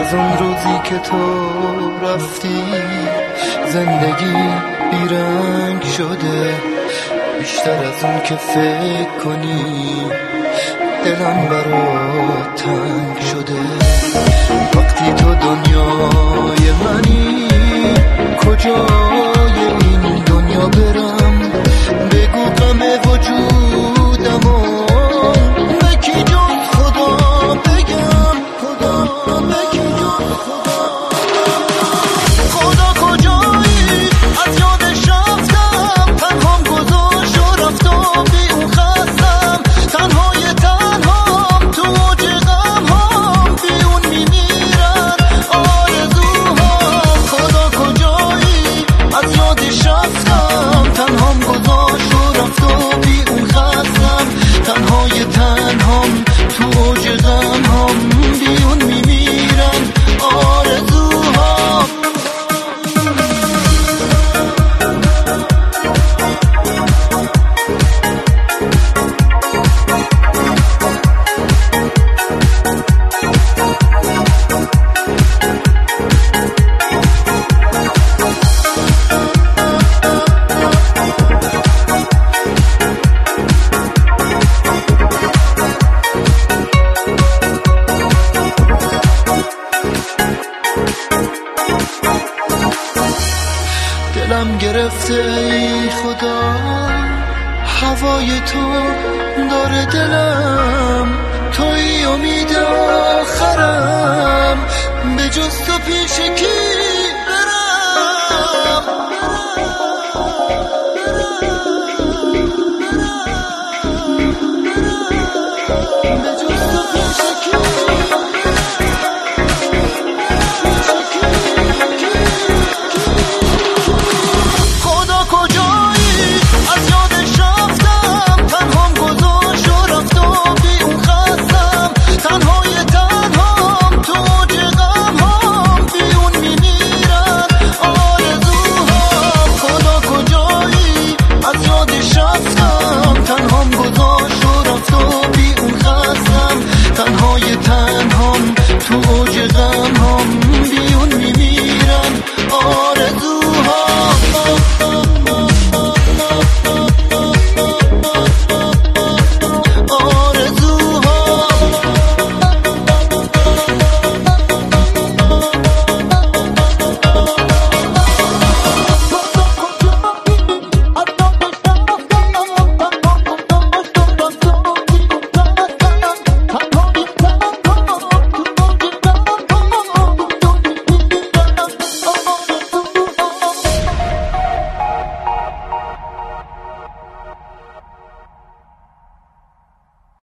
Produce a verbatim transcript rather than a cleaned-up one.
از اون روزی که تو رفتی زندگی بیرنگ شده، بیشتر از اون که فکر کنی دلم برات تنگ شده. وقتی تو دنیای منی کجای این دنیا برم؟ بگو غم وجودمو به کی جز خدا بگم؟ خدا به کی جز خدا؟ خدا کجایی؟ از یادش رفتم، تنهام گذاشت و رفت و بی اون خستم. تنهای تنهام تو موج غمهام، بی اون میمیرن آرزوهام. خدا کجایی؟ از یادش رفتم، تنهام گذاشت و رفت و بی اون خستم. تنهای تنهام تو اوج غمهام، بی اون میمیرن آرزوهام. دلم گرفته ای خدا، هوای تو داره دلم. توی امید آخرم، به جز تو پیش کی برم؟ به جز تو پیش کی؟ تنهام تو